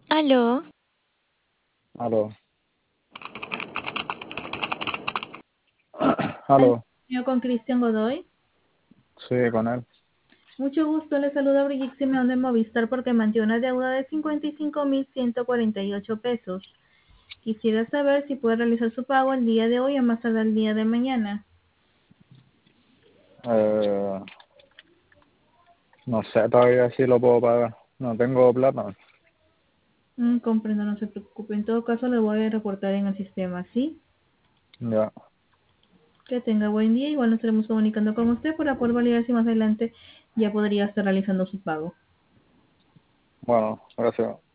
Aló, Aló, al aló, señor con Cristian Godoy. sí, con él. Mucho gusto, le saluda Brigitte Simeón de Movistar porque mantiene una deuda de 55.148 pesos. Quisiera saber si puede realizar su pago el día de hoy o más tarde el día de mañana. Eh, no sé todavía si lo puedo pagar. No tengo plata. Comprendo, no se preocupe. En todo caso, le voy a reportar en el sistema, ¿sí? Ya, Que tenga buen día. Igual nos estaremos comunicando con usted para poder validar si más adelante ya podría estar realizando su pago. bueno, gracias.